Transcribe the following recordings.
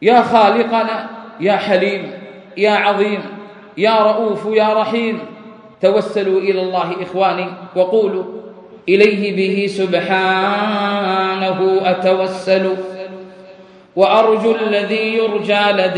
يا خالقنا يا حليم يا عظيم يا رؤوف يا رحيم، توسلوا إلى الله إخواني وقولوا: إليه به سبحانه أتوسل، وأرجو الذي يرجى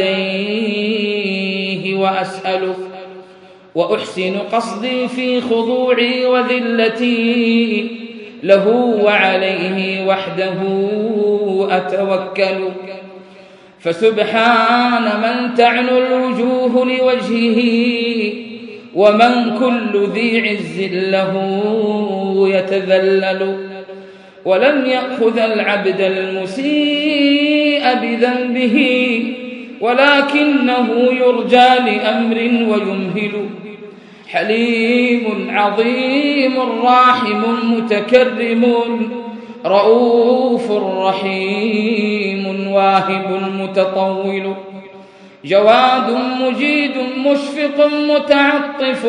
لديه وأسأل، وأحسن قصدي في خضوعي وذلتي له وعليه وحده أتوكل. فسبحان من تعنو الوجوه لوجهه، ومن كل ذي عز له يتذلل، ولم يأخذ العبد المسيء بذنبه، ولكنه يرجى لأمر ويمهل. حليم عظيم راحم متكرم، رؤوف رحيم واهب متطول، جواد مجيد مشفق متعطف،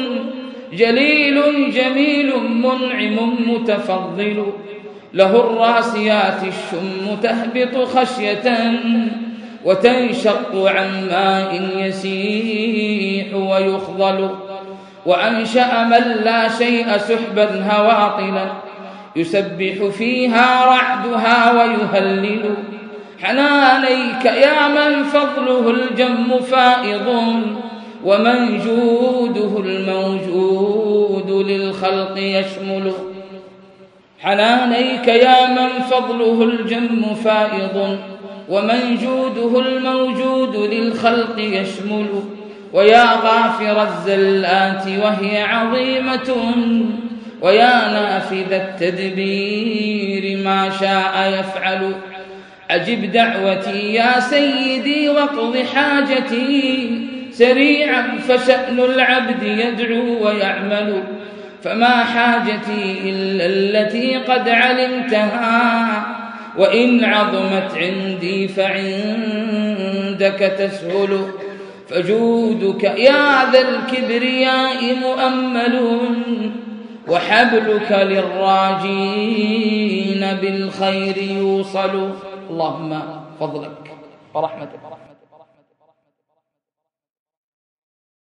جليل جميل منعم متفضل. له الراسيات الشم تهبط خشية، وتنشق عن ماء يسيح ويخضل. وأنشأ من لا شيء سحبا هواطلا، يسبح فيها رعدها ويهلل. حنانيك يا من فضله الجم فائض، ومن جوده الموجود للخلق يشمل. حنانيك يا من فضله الجم فائض، ومن جوده الموجود للخلق يشمل. ويا غافر الزلات وهي عظيمة، ويا نافذ التدبير ما شاء يفعل. أجب دعوتي يا سيدي واقض حاجتي سريعا، فشأن العبد يدعو ويعمل. فما حاجتي إلا التي قد علمتها، وإن عظمت عندي فعندك تسهل. فجودك يا ذا الكبرياء مؤمل، وحبلك للراجين بالخير يوصل. اللهم فضلك ورحمتك